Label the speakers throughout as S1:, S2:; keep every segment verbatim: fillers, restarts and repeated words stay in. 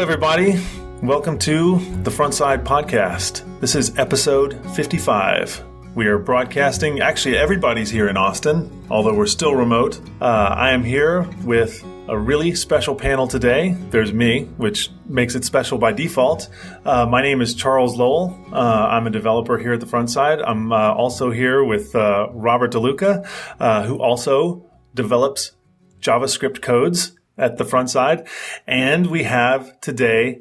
S1: everybody. Welcome to the Frontside Podcast. This is episode fifty-five. We are broadcasting, actually everybody's here in Austin, although we're still remote. Uh, I am here with a really special panel today. There's me, which makes it special by default. Uh, my name is Charles Lowell. Uh, I'm a developer here at the Frontside. I'm uh, also here with uh, Robert DeLuca, uh, who also develops JavaScript codes at the Frontside. And we have today...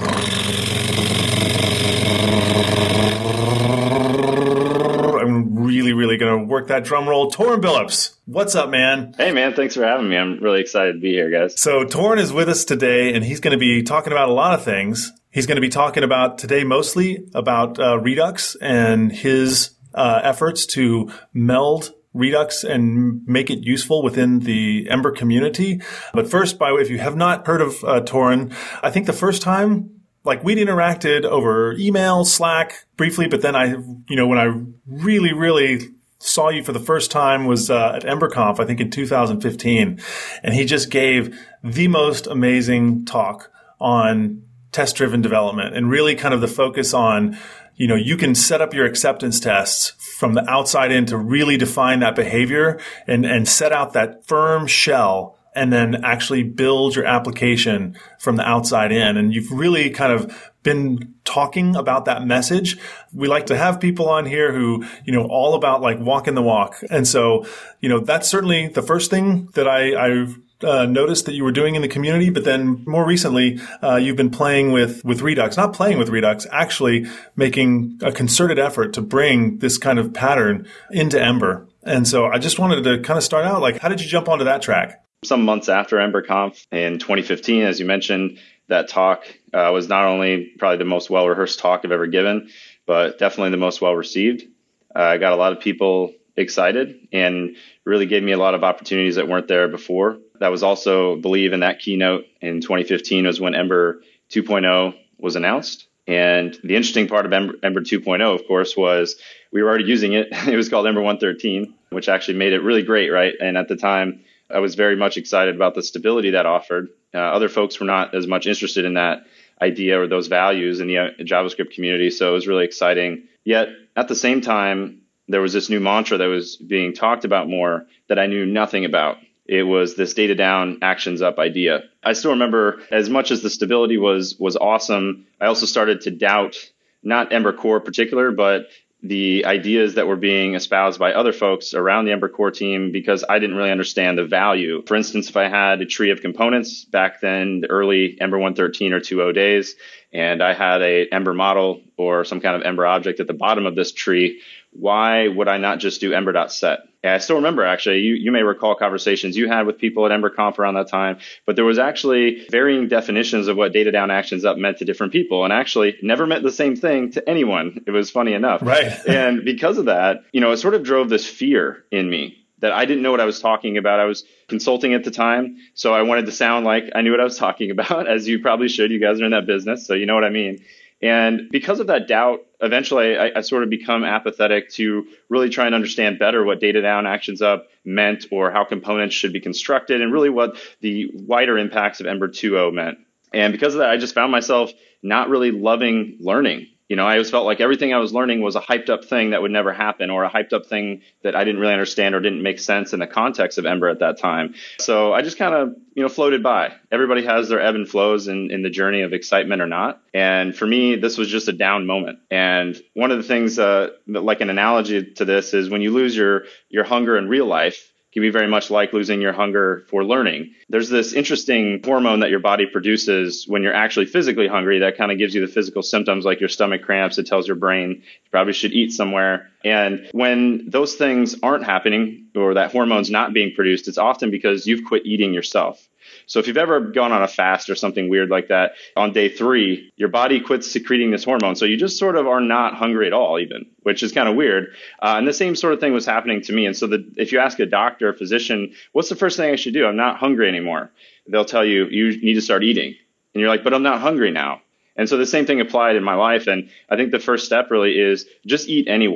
S1: I'm really, really going to work that drum roll. Torin Billups, what's up, man?
S2: Hey, man. Thanks for having me. I'm really excited to be here, guys.
S1: So Torin is with us today, and he's going to be talking about a lot of things. He's going to be talking about today mostly about uh, Redux and his uh, efforts to meld Redux and make it useful within the Ember community. But first, by the way, if you have not heard of uh, Torin, I think the first time, like we'd interacted over email, Slack briefly, but then I, you know, when I really, really saw you for the first time was uh, at EmberConf, I think in two thousand fifteen. And he just gave the most amazing talk on test-driven development and really kind of the focus on, you know, you can set up your acceptance tests from the outside in to really define that behavior and, and set out that firm shell and then actually build your application from the outside in. And you've really kind of been talking about that message. We like to have people on here who, you know, all about like walking the walk. And so, you know, that's certainly the first thing that I, I Uh, noticed that you were doing in the community, but then more recently, uh, you've been playing with, with Redux, not playing with Redux, actually making a concerted effort to bring this kind of pattern into Ember. And so I just wanted to kind of start out, like, how did you jump onto that track?
S2: Some months after EmberConf in twenty fifteen, as you mentioned, that talk uh, was not only probably the most well-rehearsed talk I've ever given, but definitely the most well-received. Uh, I got a lot of people excited and really gave me a lot of opportunities that weren't there before. That was also, believe in that keynote in twenty fifteen was when Ember two point oh was announced. And the interesting part of Ember, Ember two point oh, of course, was we were already using it. It was called Ember one thirteen, which actually made it really great, right? And at the time, I was very much excited about the stability that offered. Uh, other folks were not as much interested in that idea or those values in the uh, JavaScript community. So it was really exciting. Yet at the same time, there was this new mantra that was being talked about more that I knew nothing about. It was this data down, actions up idea. I still remember, as much as the stability was was awesome, I also started to doubt not Ember Core in particular, but the ideas that were being espoused by other folks around the Ember Core team, because I didn't really understand the value. For instance, if I had a tree of components back then, the early Ember one thirteen or two point oh days, and I had a Ember model or some kind of Ember object at the bottom of this tree, why would I not just do ember.set? And I still remember, actually, you, you may recall conversations you had with people at EmberConf around that time, but there was actually varying definitions of what data down, actions up meant to different people, and actually never meant the same thing to anyone. It was funny enough.
S1: Right.
S2: And because of that, you know, it sort of drove this fear in me that I didn't know what I was talking about. I was consulting at the time, so I wanted to sound like I knew what I was talking about, as you probably should. You guys are in that business, so you know what I mean. And because of that doubt, eventually I, I sort of become apathetic to really try and understand better what data down, actions up meant, or how components should be constructed, and really what the wider impacts of Ember two point oh meant. And because of that, I just found myself not really loving learning. You know, I always felt like everything I was learning was a hyped up thing that would never happen, or a hyped up thing that I didn't really understand or didn't make sense in the context of Ember at that time. So I just kind of, you know, floated by. Everybody has their ebb and flows in, in the journey of excitement or not. And for me, this was just a down moment. And one of the things, uh, like an analogy to this is when you lose your, your hunger in real life, can be very much like losing your hunger for learning. There's this interesting hormone that your body produces when you're actually physically hungry that kind of gives you the physical symptoms like your stomach cramps. It tells your brain you probably should eat somewhere. And when those things aren't happening, or that hormone's not being produced, it's often because you've quit eating yourself. So if you've ever gone on a fast or something weird like that, on day three, your body quits secreting this hormone. So you just sort of are not hungry at all even, which is kind of weird. Uh, and the same sort of thing was happening to me. And so the, if you ask a doctor or physician, what's the first thing I should do? I'm not hungry anymore. They'll tell you, you need to start eating. And you're like, but I'm not hungry now. And so the same thing applied in my life. And I think the first step really is just eat anyway.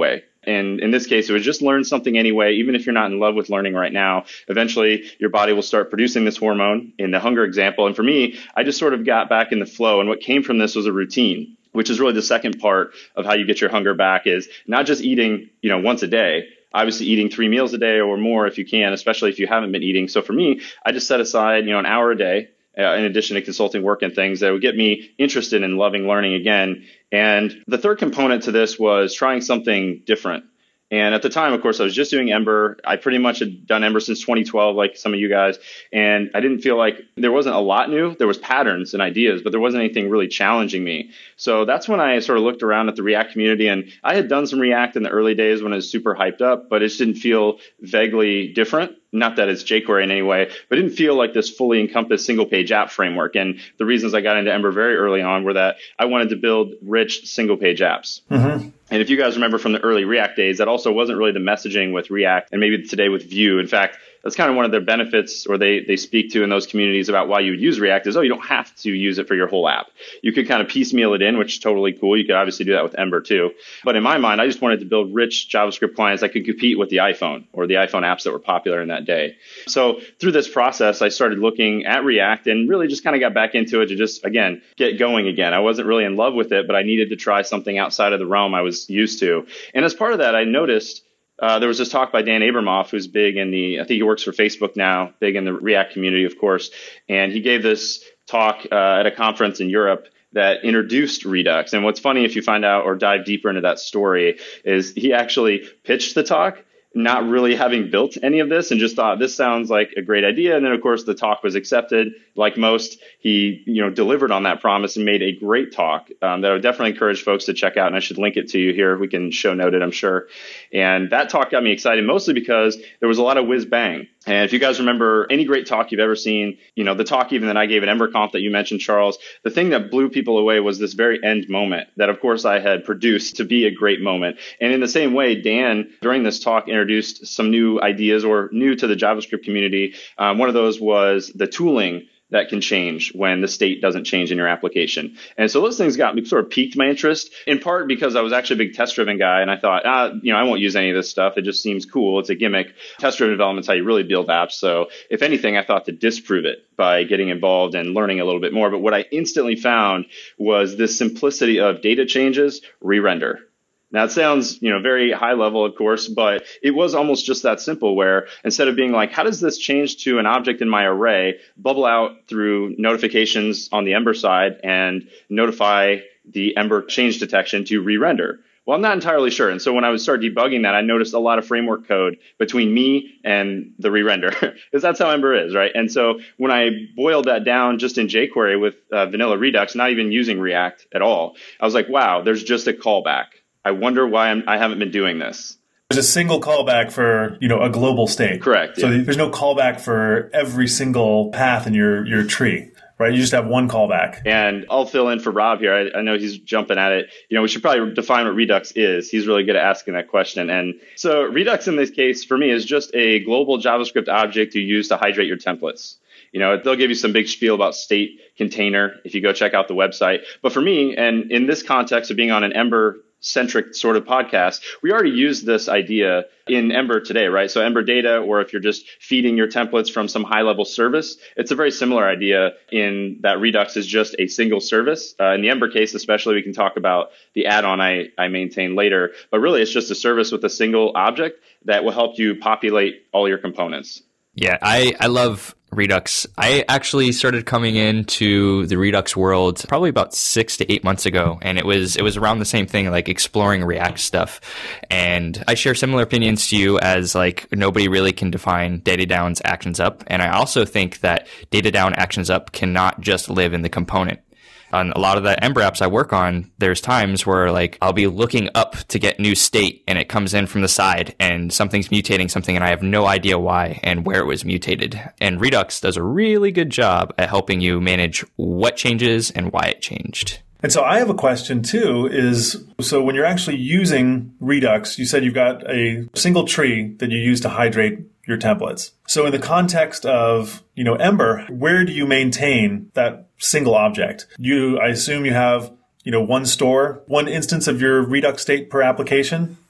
S2: And in this case, it was just learn something anyway, even if you're not in love with learning right now. Eventually, your body will start producing this hormone in the hunger example. And for me, I just sort of got back in the flow. And what came from this was a routine, which is really the second part of how you get your hunger back, is not just eating, you know, once a day. Obviously eating three meals a day or more if you can, especially if you haven't been eating. So for me, I just set aside, you know, an hour a day, uh, in addition to consulting work and things that would get me interested in loving learning again. And the third component to this was trying something different. And at the time, of course, I was just doing Ember. I pretty much had done Ember since twenty twelve, like some of you guys. And I didn't feel like there wasn't a lot new. There was patterns and ideas, but there wasn't anything really challenging me. So that's when I sort of looked around at the React community. And I had done some React in the early days when it was super hyped up, but it just didn't feel vaguely different. Not that it's jQuery in any way, but it didn't feel like this fully encompassed single page app framework. And the reasons I got into Ember very early on were that I wanted to build rich single page apps. Mm-hmm. And if you guys remember from the early React days, that also wasn't really the messaging with React and maybe today with Vue. In fact, that's kind of one of their benefits, or they they speak to in those communities about why you would use React is, oh, you don't have to use it for your whole app. You could kind of piecemeal it in, which is totally cool. You could obviously do that with Ember too. But in my mind, I just wanted to build rich JavaScript clients that could compete with the iPhone or the iPhone apps that were popular in that day. So through this process, I started looking at React and really just kind of got back into it to just, again, get going again. I wasn't really in love with it, but I needed to try something outside of the realm I was used to. And as part of that, I noticed Uh, there was this talk by Dan Abramoff, who's big in the, I think he works for Facebook now, big in the React community, of course. And he gave this talk uh, at a conference in Europe that introduced Redux. And what's funny, if you find out or dive deeper into that story, is he actually pitched the talk not really having built any of this and just thought this sounds like a great idea. And then, of course, the talk was accepted. Like most, he you know delivered on that promise and made a great talk um, that I would definitely encourage folks to check out. And I should link it to you here. We can show note it, I'm sure. And that talk got me excited, mostly because there was a lot of whiz bang. And if you guys remember any great talk you've ever seen, you know, the talk even that I gave at EmberConf that you mentioned, Charles, the thing that blew people away was this very end moment that, of course, I had produced to be a great moment. And in the same way, Dan, during this talk, introduced some new ideas or new to the JavaScript community. Um, one of those was the tooling that can change when the state doesn't change in your application. And so those things got me sort of piqued my interest, in part because I was actually a big test-driven guy. And I thought, ah, you know, I won't use any of this stuff. It just seems cool. It's a gimmick. Test-driven development is how you really build apps. So if anything, I thought to disprove it by getting involved and learning a little bit more. But what I instantly found was this simplicity of data changes, re-render. Now, it sounds, you know, very high level, of course, but it was almost just that simple, where instead of being like, how does this change to an object in my array, bubble out through notifications on the Ember side and notify the Ember change detection to re-render? Well, I'm not entirely sure. And so when I would start debugging that, I noticed a lot of framework code between me and the re-render, because that's how Ember is, right? And so when I boiled that down just in jQuery with uh, vanilla Redux, not even using React at all, I was like, wow, there's just a callback. I wonder why I'm, I haven't been doing this.
S1: There's a single callback for, you know, a global state.
S2: Correct.
S1: So
S2: yeah.
S1: there's no callback for every single path in your, your tree, right? You just have one callback.
S2: And I'll fill in for Rob here. I, I know he's jumping at it. You know, we should probably define what Redux is. He's really good at asking that question. And so Redux in this case for me is just a global JavaScript object you use to hydrate your templates. You know, they'll give you some big spiel about state container if you go check out the website. But for me, and in this context of being on an Ember centric sort of podcast, we already use this idea in Ember today, right? So Ember data, or if you're just feeding your templates from some high level service, it's a very similar idea in that Redux is just a single service. Uh, in the Ember case, especially, we can talk about the add-on I, I maintain later, but really it's just a service with a single object that will help you populate all your components.
S3: Yeah, I, I love Redux. I actually started coming into the Redux world probably about six to eight months ago, and it was it was around the same thing, like exploring React stuff. And I share similar opinions to you, as like nobody really can define data down's actions up. And I also think that data down actions up cannot just live in the component. On a lot of the Ember apps I work on, there's times where like I'll be looking up to get new state and it comes in from the side and something's mutating something and I have no idea why and where it was mutated. And Redux does a really good job at helping you manage what changes and why it changed.
S1: And so I have a question too, is so when you're actually using Redux, you said you've got a single tree that you use to hydrate your templates. So in the context of, you know, Ember, where do you maintain that single object? You, I assume you have, you know, one store, one instance of your Redux state per application?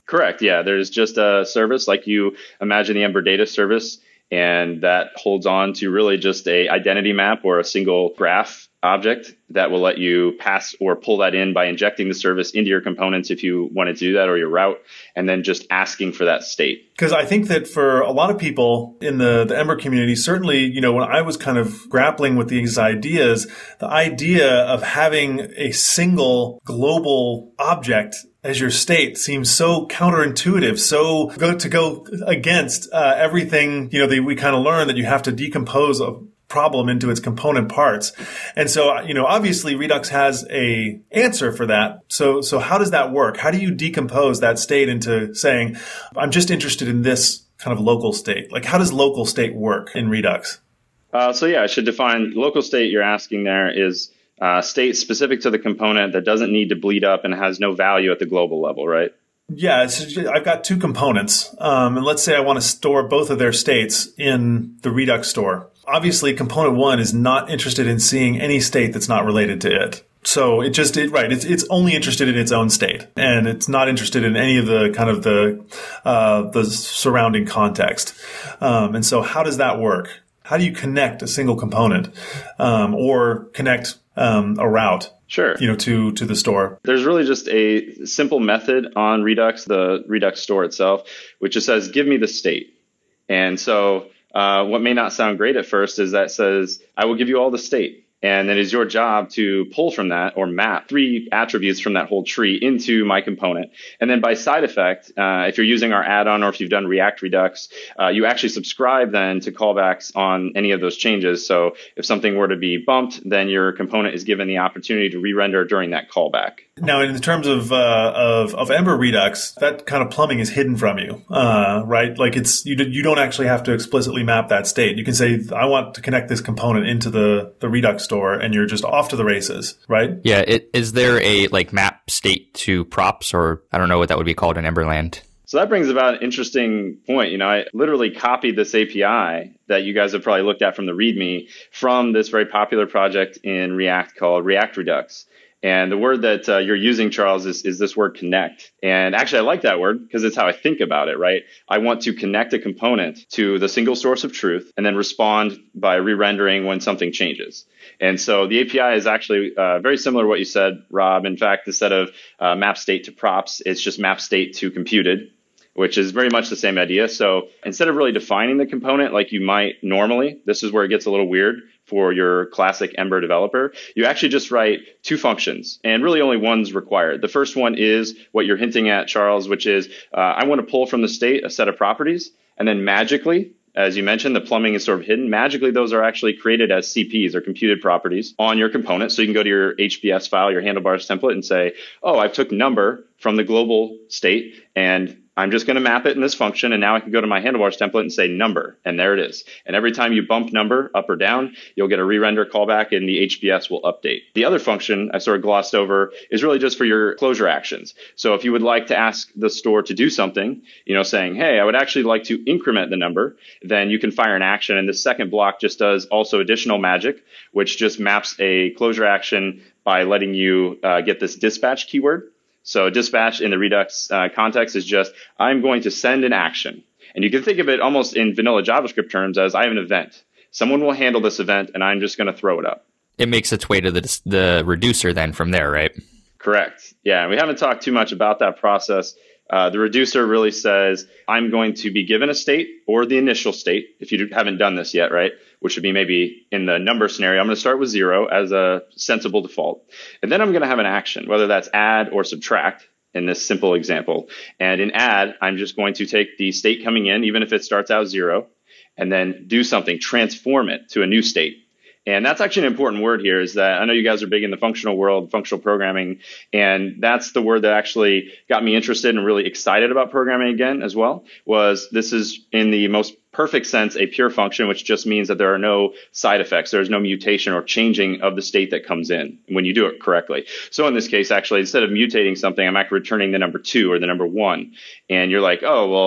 S2: Correct. Yeah. There's just a service like you imagine the Ember Data service, and that holds on to really just a identity map or a single graph object that will let you pass or pull that in by injecting the service into your components if you want to do that, or your route, and then just asking for that state.
S1: Because I think that for a lot of people in the, the Ember community, certainly, you know, when I was kind of grappling with these ideas, the idea of having a single global object as your state seems so counterintuitive, so go to go against uh, everything, you know, that we kind of learn that you have to decompose a problem into its component parts. And so, you know, obviously Redux has a answer for that. So, so how does that work? How do you decompose that state into saying, I'm just interested in this kind of local state? Like, how does local state work in Redux?
S2: Uh, so yeah, I should define local state. You're asking there is uh, state specific to the component that doesn't need to bleed up and has no value at the global level, right?
S1: Yeah, it's, I've got two components. Um, and let's say I want to store both of their states in the Redux store. Obviously, component one is not interested in seeing any state that's not related to it. So it just, it, right, it's it's only interested in its own state, and it's not interested in any of the kind of the uh, the surrounding context. Um, and so how does that work? How do you connect a single component um, or connect um, a route?
S2: Sure.
S1: You know, to, to the store.
S2: There's really just a simple method on Redux, the Redux store itself, which just says, give me the state. And so uh, what may not sound great at first is that says, I will give you all the state. And it is your job to pull from that or map three attributes from that whole tree into my component. And then by side effect, uh, if you're using our add-on or if you've done React Redux, uh, you actually subscribe then to callbacks on any of those changes. So if something were to be bumped, then your component is given the opportunity to re-render during that callback.
S1: Now, in terms of, uh, of, of Ember Redux, that kind of plumbing is hidden from you, uh, right? Like it's, you, you don't actually have to explicitly map that state. You can say, I want to connect this component into the, the Redux store, and you're just off to the races, right?
S3: Yeah. It, is there a like map state to props, or I don't know what that would be called in Emberland?
S2: So that brings about an interesting point. You know, I literally copied this A P I that you guys have probably looked at from the README from this very popular project in React called React Redux. And the word that uh, you're using, Charles, is, is this word connect. And actually, I like that word because it's how I think about it, right? I want to connect a component to the single source of truth and then respond by re-rendering when something changes. And so the A P I is actually uh, very similar to what you said, Rob. In fact, instead of uh, map state to props, it's just map state to computed, which is very much the same idea. So instead of really defining the component like you might normally, this is where it gets a little weird for your classic Ember developer, you actually just write two functions, and really only one's required. The first one is what you're hinting at, Charles, which is uh, I want to pull from the state a set of properties, and then magically, as you mentioned, the plumbing is sort of hidden. Magically, those are actually created as C Ps or computed properties on your component. So you can go to your H B S file, your handlebars template, and say, oh, I took number from the global state, and I'm just going to map it in this function, and now I can go to my handlebars template and say number, and there it is. And every time you bump number up or down, you'll get a re-render callback, and the H B S will update. The other function I sort of glossed over is really just for your closure actions. So if you would like to ask the store to do something, you know, saying, hey, I would actually like to increment the number, then you can fire an action. And the second block just does also additional magic, which just maps a closure action by letting you uh, get this dispatch keyword. So dispatch in the Redux uh, context is just, I'm going to send an action. And you can think of it almost in vanilla JavaScript terms as I have an event. Someone will handle this event, and I'm just going to throw it up.
S3: It makes its way to the the reducer then from there, right?
S2: Correct. Yeah, and we haven't talked too much about that process. Uh, the reducer really says, I'm going to be given a state or the initial state, if you haven't done this yet, right? Which would be maybe in the number scenario, I'm going to start with zero as a sensible default. And then I'm going to have an action, whether that's add or subtract in this simple example. And in add, I'm just going to take the state coming in, even if it starts out zero, and then do something, transform it to a new state. And that's actually an important word here, is that I know you guys are big in the functional world, functional programming, and that's the word that actually got me interested and really excited about programming again as well, was this is in the most perfect sense a pure function, which just means that there are no side effects. There's no mutation or changing of the state that comes in when you do it correctly. So in this case, actually, instead of mutating something, I'm actually returning the number two or the number one. And you're like, oh, well,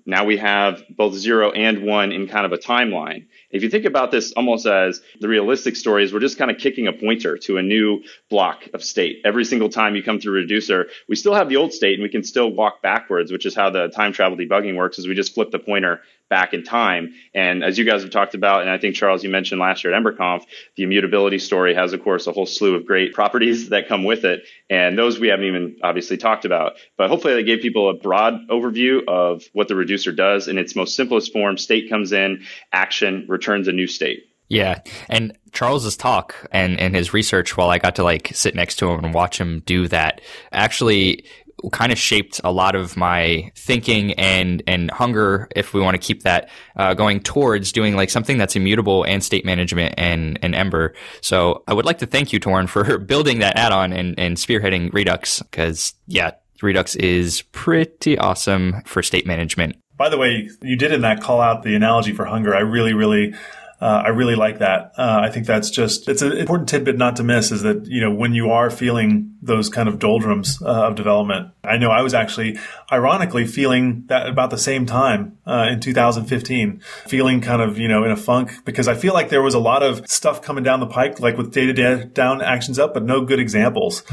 S2: Now we have both zero and one in kind of a timeline. If you think about this almost as the realistic story is we're just kind of kicking a pointer to a new block of state. Every single time you come through reducer, we still have the old state and we can still walk backwards, which is how the time travel debugging works, is we just flip the pointer back in time. And as you guys have talked about, and I think, Charles, you mentioned last year at EmberConf, the immutability story has, of course, a whole slew of great properties that come with it. And those we haven't even obviously talked about. But hopefully that gave people a broad overview of what the reducer does in its most simplest form. State comes in, action returns a new state.
S3: Yeah. And Charles's talk and, and his research, while I got to like sit next to him and watch him do that, actually kind of shaped a lot of my thinking and, and hunger, if we want to keep that uh, going towards doing like something that's immutable and state management and, and Ember. So I would like to thank you, Torin, for building that add-on and, and spearheading Redux, because yeah, Redux is pretty awesome for state management.
S1: By the way, you did in that call out the analogy for hunger. I really, really Uh, I really like that. Uh, I think that's just, it's an important tidbit not to miss, is that, you know, when you are feeling those kind of doldrums uh, of development, I know I was actually ironically feeling that about the same time uh, in two thousand fifteen, feeling kind of, you know, in a funk, because I feel like there was a lot of stuff coming down the pike, like with data down actions up, but no good examples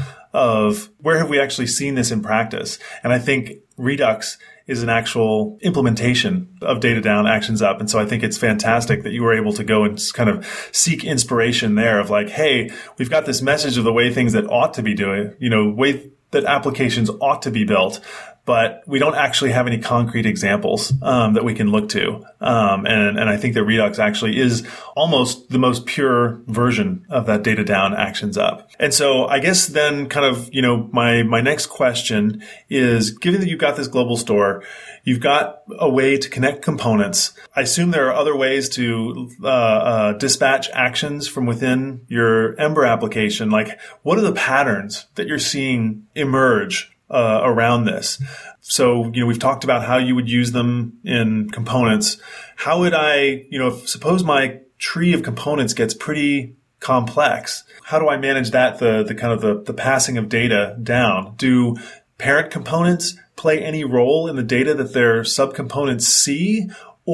S1: of where have we actually seen this in practice. And I think Redux is an actual implementation of data down, actions up. And so I think it's fantastic that you were able to go and kind of seek inspiration there of like, hey, we've got this message of the way things that ought to be doing, you know, way that applications ought to be built, but we don't actually have any concrete examples um, that we can look to. Um, and, and I think that Redux actually is almost the most pure version of that data down, actions up. And so I guess then kind of, you know, my, my next question is, given that you've got this global store, you've got a way to connect components. I assume there are other ways to uh, uh, dispatch actions from within your Ember application. Like, what are the patterns that you're seeing emerge Uh, around this? So, you know, we've talked about how you would use them in components. How would I, you know, if, suppose my tree of components gets pretty complex, how do I manage that, the, the kind of the, the passing of data down? Do parent components play any role in the data that their subcomponents see,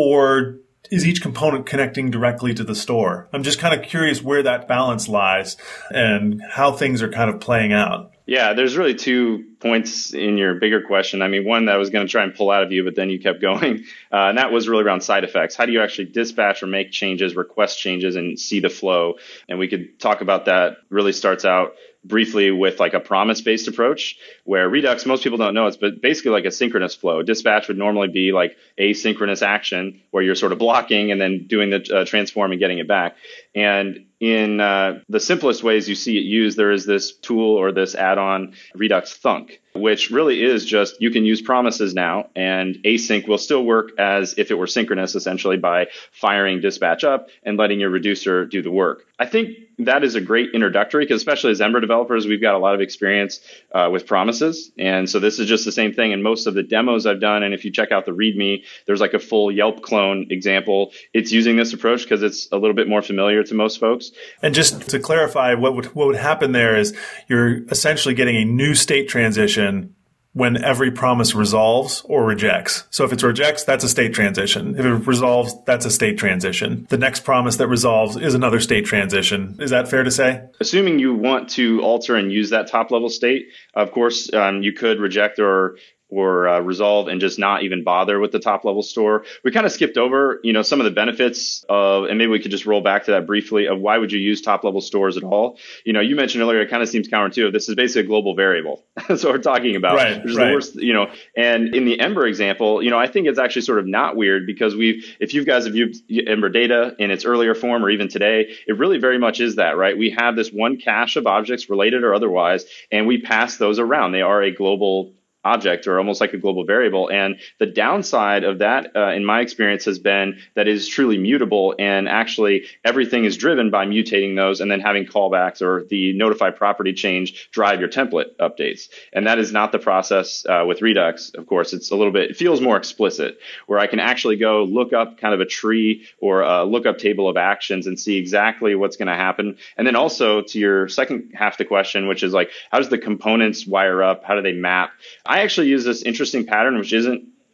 S1: or is each component connecting directly to the store? I'm just kind of curious where that balance lies and how things are kind of playing out.
S2: Yeah, there's really two points in your bigger question. I mean, one that I was going to try and pull out of you, but then you kept going. Uh, and that was really around side effects. How do you actually dispatch or make changes, request changes, and see the flow? And we could talk about that. Really starts out briefly with like a promise-based approach, where Redux, most people don't know, it's but basically like a synchronous flow. Dispatch would normally be like asynchronous action where you're sort of blocking and then doing the uh, transform and getting it back. And in uh, the simplest ways you see it used, there is this tool or this add-on Redux Thunk, which really is just, you can use promises now, and async will still work as if it were synchronous, essentially by firing dispatch up and letting your reducer do the work. I think that is a great introductory, because especially as Ember developers, we've got a lot of experience uh, with promises. And so this is just the same thing in most of the demos I've done. And if you check out the README, there's like a full Yelp clone example. It's using this approach because it's a little bit more familiar to most folks.
S1: And just to clarify, what would, what would happen there is you're essentially getting a new state transition when every promise resolves or rejects. So if it rejects, that's a state transition. If it resolves, that's a state transition. The next promise that resolves is another state transition. Is that fair to say?
S2: Assuming you want to alter and use that top level state, of course, um, you could reject or or uh, resolve and just not even bother with the top level store. We kind of skipped over, you know, some of the benefits of, and maybe we could just roll back to that briefly, of why would you use top level stores at all? You know, you mentioned earlier, it kind of seems counterintuitive. This is basically a global variable. That's what we're talking about.
S1: Right,
S2: which is
S1: right.
S2: the worst, you know, and in the Ember example, you know, I think it's actually sort of not weird, because we've, if you guys have used Ember data in its earlier form or even today, it really very much is that, right? We have this one cache of objects, related or otherwise, and we pass those around. They are a global object, or almost like a global variable. And the downside of that, uh, in my experience, has been that it is truly mutable, and actually everything is driven by mutating those and then having callbacks or the notify property change drive your template updates. And that is not the process uh, with Redux. Of course, it's a little bit, it feels more explicit, where I can actually go look up kind of a tree or a lookup table of actions and see exactly what's going to happen. And then also to your second half of the question, which is like, how does the components wire up? How do they map? I actually use this interesting pattern, which isn't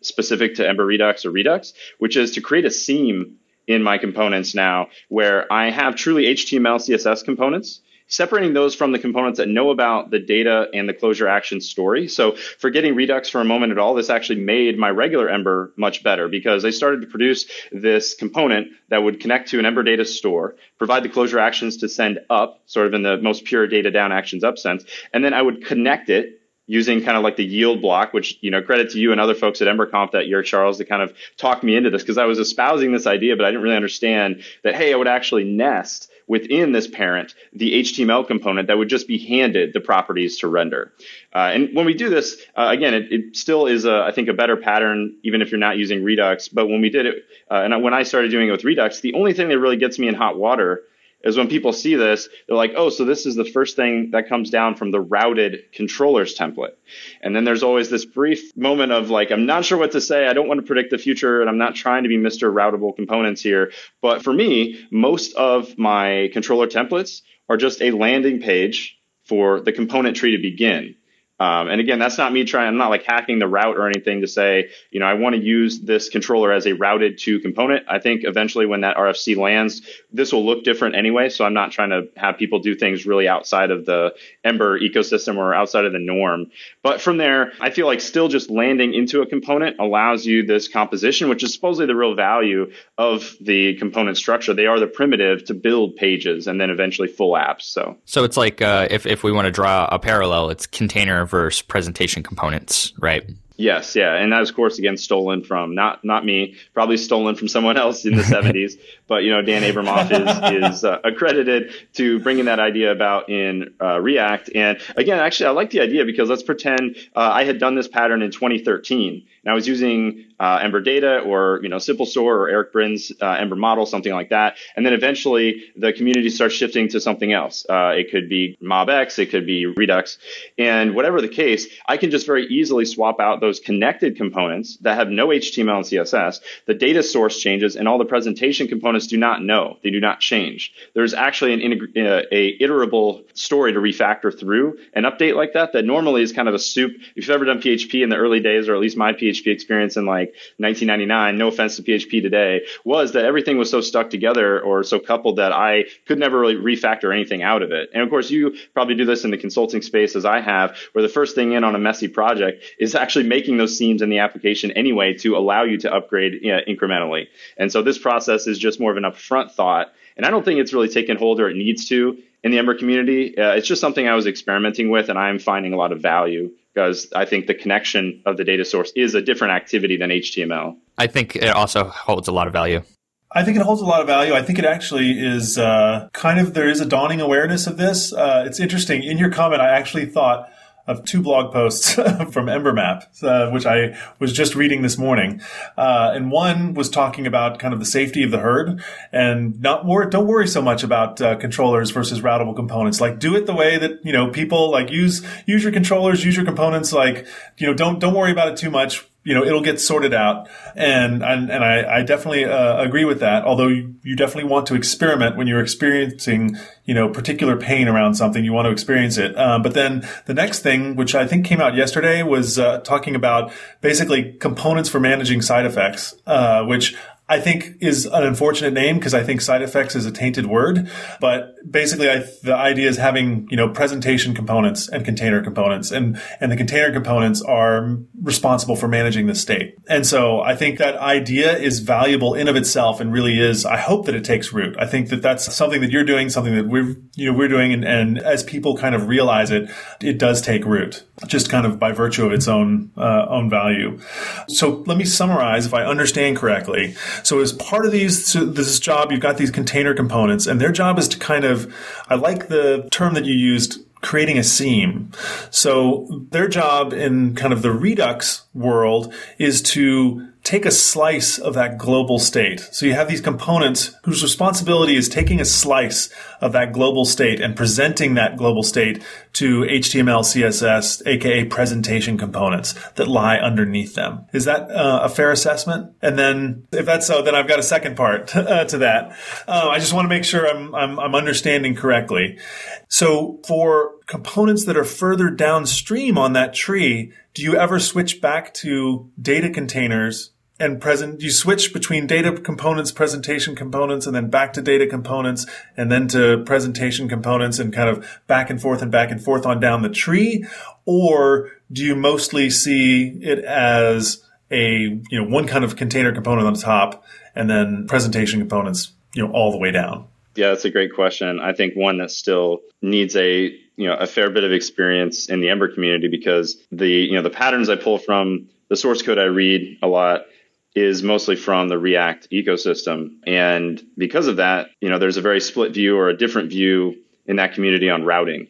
S2: specific to Ember Redux or Redux, which is to create a seam in my components now where I have truly H T M L, C S S components, separating those from the components that know about the data and the closure action story. So forgetting Redux for a moment at all, this actually made my regular Ember much better because I started to produce this component that would connect to an Ember data store, provide the closure actions to send up, sort of in the most pure data down actions up sense, and then I would connect it using kind of like the yield block, which, you know, credit to you and other folks at EmberConf that year, Charles, to kind of talk me into this because I was espousing this idea, but I didn't really understand that, hey, I would actually nest within this parent the H T M L component that would just be handed the properties to render. Uh, and when we do this, uh, again, it, it still is, a, I think, a better pattern, even if you're not using Redux. But when we did it, uh, and when I started doing it with Redux, the only thing that really gets me in hot water is when people see this, they're like, oh, so this is the first thing that comes down from the routed controllers template. And then there's always this brief moment of like, I'm not sure what to say. I don't want to predict the future, and I'm not trying to be Mister Routable Components here. But for me, most of my controller templates are just a landing page for the component tree to begin. Um, and again, that's not me trying, I'm not like hacking the route or anything to say, you know, I want to use this controller as a routed to component. I think eventually when that R F C lands, this will look different anyway. So I'm not trying to have people do things really outside of the Ember ecosystem or outside of the norm. But from there, I feel like still just landing into a component allows you this composition, which is supposedly the real value of the component structure. They are the primitive to build pages and then eventually full apps. So,
S3: so it's like uh, if, if we want to draw a parallel, it's container versus presentation components, right?
S2: Yes, yeah, and that was, of course, again, stolen from, not not me, probably stolen from someone else in the seventies, but, you know, Dan Abramoff is, is uh, accredited to bringing that idea about in uh, React. And again, actually, I like the idea because let's pretend uh, I had done this pattern in twenty thirteen, and I was using uh, Ember Data or, you know, SimpleStore or Eric Brin's uh, Ember model, something like that, and then eventually the community starts shifting to something else. Uh, it could be MobX, it could be Redux, and whatever the case, I can just very easily swap out those connected components that have no H T M L and C S S. The data source changes and all the presentation components do not know. They do not change. There's actually an integ- uh, a iterable story to refactor through an update like that that normally is kind of a soup. If you've ever done P H P in the early days, or at least my P H P experience in like nineteen ninety-nine, no offense to P H P today, was that everything was so stuck together or so coupled that I could never really refactor anything out of it. And of course, you probably do this in the consulting space as I have, where the first thing in on a messy project is actually making those seams in the application anyway to allow you to upgrade, you know, incrementally. And so this process is just more of an upfront thought. And I don't think it's really taken hold, or it needs to, in the Ember community. Uh, it's just something I was experimenting with, and I'm finding a lot of value because I think the connection of the data source is a different activity than H T M L.
S3: I think it also holds a lot of value.
S1: I think it holds a lot of value. I think it actually is uh, kind of, there is a dawning awareness of this. Uh, it's interesting. In your comment, I actually thought of two blog posts from EmberMap, uh, which I was just reading this morning. Uh, and one was talking about kind of the safety of the herd and not wor- don't worry so much about uh, controllers versus routable components. Like, do it the way that, you know, people like use, use your controllers, use your components. Like, you know, don't, don't worry about it too much. You know, it'll get sorted out. And, and, and I, I definitely uh, agree with that. Although you, you definitely want to experiment when you're experiencing, you know, particular pain around something, you want to experience it. Um, but then the next thing, which I think came out yesterday, was uh, talking about basically components for managing side effects, uh, which I think is an unfortunate name because I think side effects is a tainted word. But basically, I, the idea is having, you know, presentation components and container components, and, and the container components are responsible for managing the state. And so I think that idea is valuable in of itself and really is, I hope that it takes root. I think that that's something that you're doing, something that we're, you know, we're doing. And, and as people kind of realize it, it does take root, just kind of by virtue of its own, uh, own value. So let me summarize if I understand correctly. So as part of these, so this job, you've got these container components, and their job is to kind of, I like the term that you used, creating a seam. So their job in kind of the Redux world is to take a slice of that global state. So you have these components whose responsibility is taking a slice of that global state and presenting that global state to H T M L, C S S, aka presentation components that lie underneath them. Is that uh, a fair assessment? And then if that's so, then I've got a second part uh, to that. Uh, I just want to make sure I'm, I'm, I'm understanding correctly. So for components that are further downstream on that tree, do you ever switch back to data containers and present? Do you switch between data components, presentation components, and then back to data components, and then to presentation components, and kind of back and forth and back and forth on down the tree? Or do you mostly see it as a, you know, one kind of container component on the top and then presentation components, you know, all the way down?
S2: Yeah, that's a great question. I think one that still needs a, you know, a fair bit of experience in the Ember community, because the, you know, the patterns I pull from the source code I read a lot is mostly from the React ecosystem. And because of that, you know, there's a very split view or a different view in that community on routing.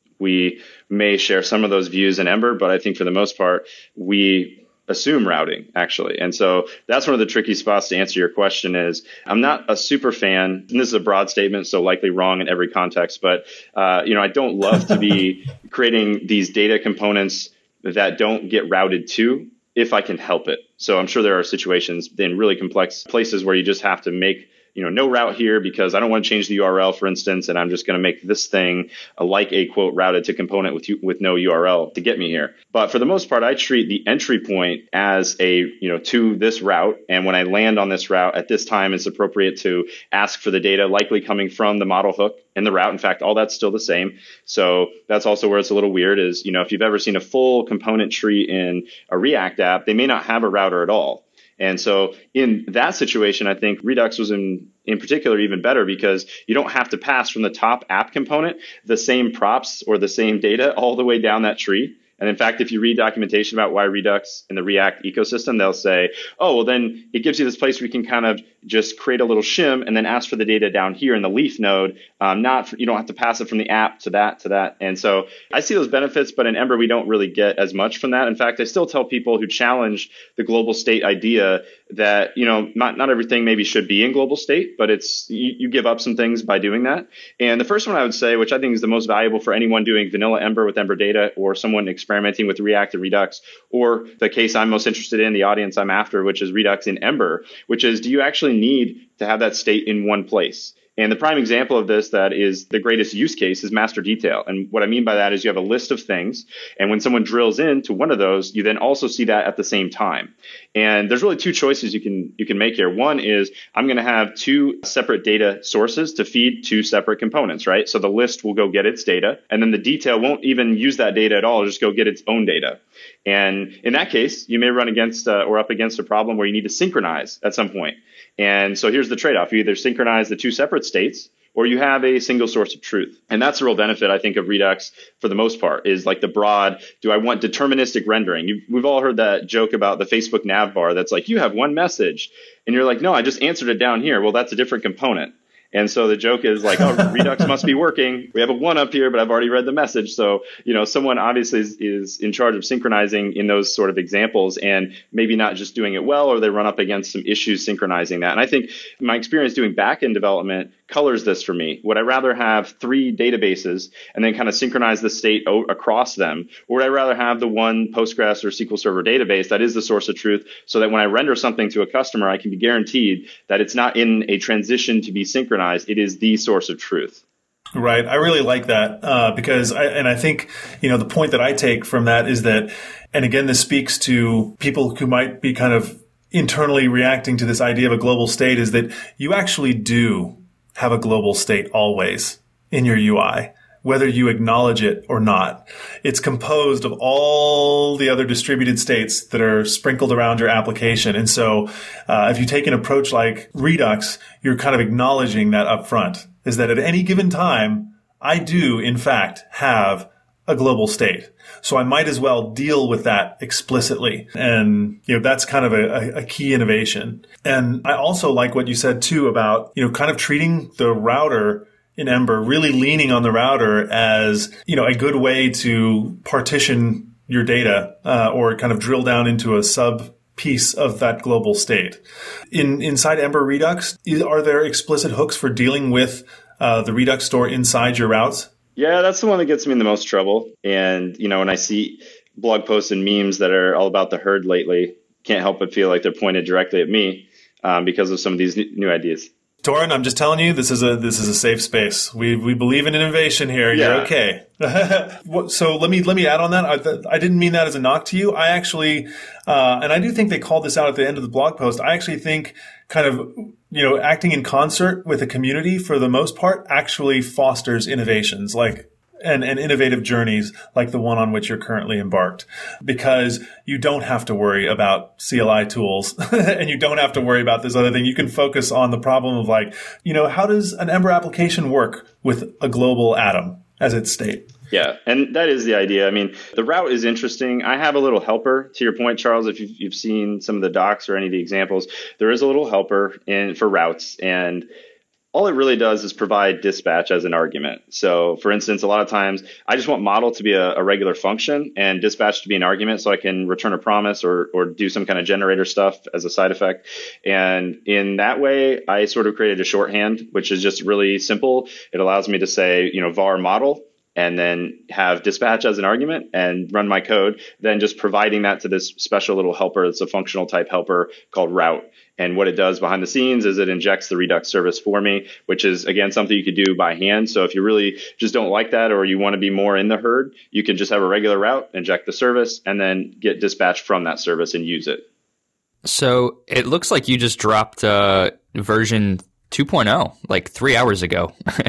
S2: We may share some of those views in Ember, but I think for the most part, we assume routing, actually. And so that's one of the tricky spots to answer your question is I'm not a super fan, and this is a broad statement, so likely wrong in every context, but uh, you know, I don't love to be creating these data components that don't get routed to if I can help it. So I'm sure there are situations in really complex places where you just have to make, you know, no route here because I don't want to change the U R L, for instance, and I'm just going to make this thing a, like a quote routed to component with with no U R L to get me here. But for the most part, I treat the entry point as a, you know, to this route. And when I land on this route at this time, it's appropriate to ask for the data likely coming from the model hook and the route. In fact, all that's still the same. So that's also where it's a little weird is, you know, if you've ever seen a full component tree in a React app, they may not have a router at all. And so in that situation, I think Redux was in, in particular even better because you don't have to pass from the top app component the same props or the same data all the way down that tree. And in fact, if you read documentation about why Redux in the React ecosystem, they'll say, oh, well, then it gives you this place where you can kind of just create a little shim and then ask for the data down here in the leaf node. Um, not for, you don't have to pass it from the app to that to that. And so I see those benefits, but in Ember, we don't really get as much from that. In fact, I still tell people who challenge the global state idea that, you know, not, not everything maybe should be in global state, but it's you, you give up some things by doing that. And the first one I would say, which I think is the most valuable for anyone doing vanilla Ember with Ember data or someone experimenting with React and Redux, or the case I'm most interested in, the audience I'm after, which is Redux in Ember, which is, do you actually need to have that state in one place? And the prime example of this that is the greatest use case is master detail. And what I mean by that is you have a list of things. And when someone drills into one of those, you then also see that at the same time. And there's really two choices you can you can make here. One is I'm going to have two separate data sources to feed two separate components, right? So the list will go get its data. And then the detail won't even use that data at all. It'll just go get its own data. And in that case, you may run against uh, or up against a problem where you need to synchronize at some point. And so here's the trade-off. You either synchronize the two separate states or you have a single source of truth. And that's the real benefit, I think, of Redux for the most part is like the broad, do I want deterministic rendering? You've, we've all heard that joke about the Facebook nav bar that's like, you have one message. And you're like, no, I just answered it down here. Well, that's a different component. And so the joke is like, oh, Redux must be working. We have a one up here, but I've already read the message. So, you know, someone obviously is, is in charge of synchronizing in those sort of examples and maybe not just doing it well, or they run up against some issues synchronizing that. And I think my experience doing backend development colors this for me. Would I rather have three databases and then kind of synchronize the state o- across them? Or would I rather have the one Postgres or S Q L Server database that is the source of truth so that when I render something to a customer, I can be guaranteed that it's not in a transition to be synchronized. It is the source of truth.
S1: Right. I really like that uh, because I, and I think, you know, the point that I take from that is that, and again, this speaks to people who might be kind of internally reacting to this idea of a global state is that you actually do have a global state always in your U I, whether you acknowledge it or not. It's composed of all the other distributed states that are sprinkled around your application. And so uh, if you take an approach like Redux, you're kind of acknowledging that up front, is that at any given time, I do, in fact, have a global state. So I might as well deal with that explicitly. And, you know, that's kind of a, a key innovation. And I also like what you said, too, about, you know, kind of treating the router in Ember, really leaning on the router as, you know, a good way to partition your data uh, or kind of drill down into a sub piece of that global state. In inside Ember Redux, are there explicit hooks for dealing with uh, the Redux store inside your routes?
S2: Yeah, that's the one that gets me in the most trouble. And, you know, when I see blog posts and memes that are all about the herd lately, can't help but feel like they're pointed directly at me um, because of some of these new ideas.
S1: Torrin, I'm just telling you, this is a this is a safe space. We we believe in innovation here. You're
S2: Yeah.
S1: okay. So let me let me add on that. I, I didn't mean that as a knock to you. I actually, uh, and I do think they called this out at the end of the blog post. I actually think kind of, you know, acting in concert with a community for the most part actually fosters innovations like and, and innovative journeys like the one on which you're currently embarked, because you don't have to worry about C L I tools and you don't have to worry about this other thing. You can focus on the problem of like, you know, how does an Ember application work with a global atom as its state?
S2: Yeah, and that is the idea. I mean, the route is interesting. I have a little helper, to your point, Charles. If you've, you've seen some of the docs or any of the examples, there is a little helper in for routes, and all it really does is provide dispatch as an argument. So, for instance, a lot of times I just want model to be a, a regular function and dispatch to be an argument, so I can return a promise or or do some kind of generator stuff as a side effect. And in that way, I sort of created a shorthand, which is just really simple. It allows me to say, you know, var model, and then have dispatch as an argument and run my code, then just providing that to this special little helper. It's a functional type helper called route. And what it does behind the scenes is it injects the Redux service for me, which is, again, something you could do by hand. So if you really just don't like that, or you want to be more in the herd, you can just have a regular route, inject the service, and then get dispatch from that service and use it.
S3: So it looks like you just dropped uh, version two point oh like three hours ago.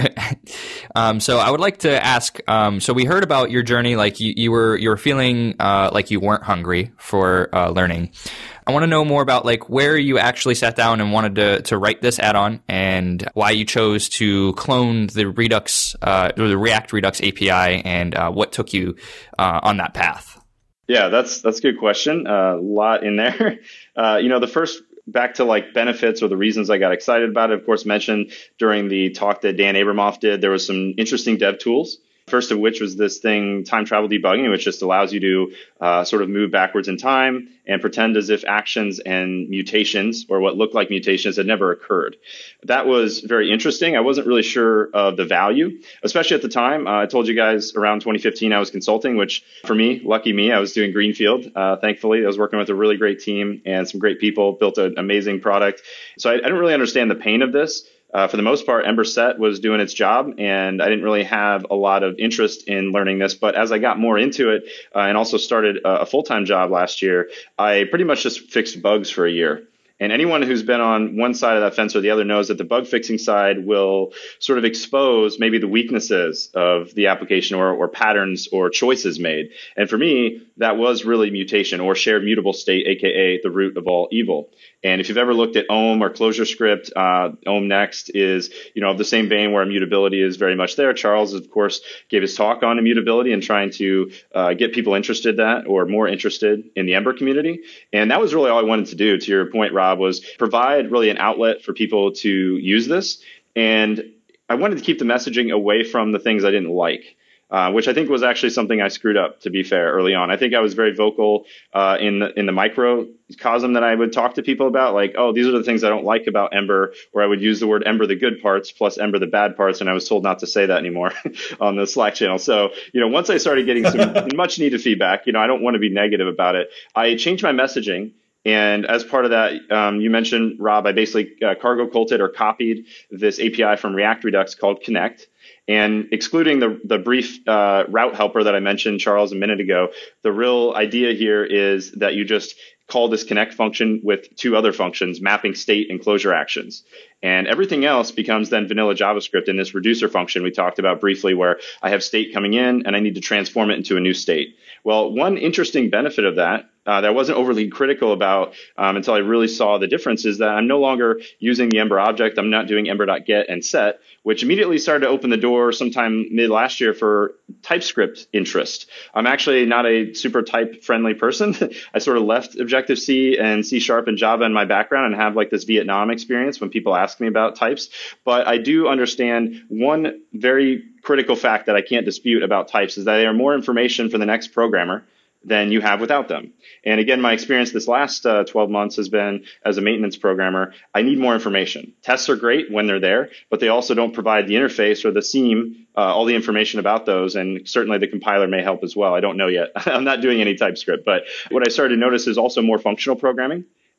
S3: um, so I would like to ask, um, so we heard about your journey, like you, you were you were feeling uh, like you weren't hungry for uh, learning. I want to know more about like where you actually sat down and wanted to, to write this add-on, and why you chose to clone the Redux, uh, or the React Redux A P I, and uh, what took you uh, on that path.
S2: Yeah, that's that's a good question. A uh, lot in there. Uh, you know, the first back to like benefits or the reasons I got excited about it, of course, mentioned during the talk that Dan Abramoff did, there was some interesting dev tools. First of which was this thing, time travel debugging, which just allows you to uh, sort of move backwards in time and pretend as if actions and mutations, or what looked like mutations, had never occurred. That was very interesting. I wasn't really sure of the value, especially at the time. Uh, I told you guys around twenty fifteen I was consulting, which for me, lucky me, I was doing Greenfield. Uh, thankfully, I was working with a really great team and some great people, built an amazing product. So I, I didn't really understand the pain of this. Uh, for the most part, Ember Set was doing its job, and I didn't really have a lot of interest in learning this. But as I got more into it uh, and also started a, a full-time job last year, I pretty much just fixed bugs for a year. And anyone who's been on one side of that fence or the other knows that the bug fixing side will sort of expose maybe the weaknesses of the application, or, or patterns or choices made. And for me, that was really mutation, or shared mutable state, aka the root of all evil. And if you've ever looked at Ohm or ClojureScript, uh, Ohm Next is, you know, of the same vein where immutability is very much there. Charles, of course, gave his talk on immutability and trying to uh, get people interested in that, or more interested in the Ember community. And that was really all I wanted to do, to your point, Rob, was provide really an outlet for people to use this. And I wanted to keep the messaging away from the things I didn't like. Uh, which I think was actually something I screwed up, to be fair, early on. I think I was very vocal uh, in the, in the microcosm that I would talk to people about, like, oh, these are the things I don't like about Ember, or I would use the word Ember the good parts plus Ember the bad parts, and I was told not to say that anymore on the Slack channel. So, you know, once I started getting some much needed feedback, you know, I don't want to be negative about it. I changed my messaging. And as part of that, um, you mentioned, Rob, I basically uh, cargo culted or copied this A P I from React Redux called Connect. And excluding the, the brief uh, route helper that I mentioned, Charles, a minute ago, the real idea here is that you just call this connect function with two other functions, mapping state and closure actions. And everything else becomes then vanilla JavaScript in this reducer function we talked about briefly, where I have state coming in and I need to transform it into a new state. Well, one interesting benefit of that Uh, that I wasn't overly critical about um, until I really saw the difference is that I'm no longer using the Ember object. I'm not doing ember.get and set, which immediately started to open the door sometime mid last year for TypeScript interest. I'm actually not a super type friendly person. I sort of left Objective-C and C Sharp and Java in my background and have like this Vietnam experience when people ask me about types. But I do understand one very critical fact that I can't dispute about types is that they are more information for the next programmer than you have without them. And again, my experience this last uh, twelve months has been as a maintenance programmer, I need more information. Tests are great when they're there, but they also don't provide the interface or the seam, uh, all the information about those. And certainly the compiler may help as well. I don't know yet. I'm not doing any TypeScript, but what I started to notice is also more functional programming.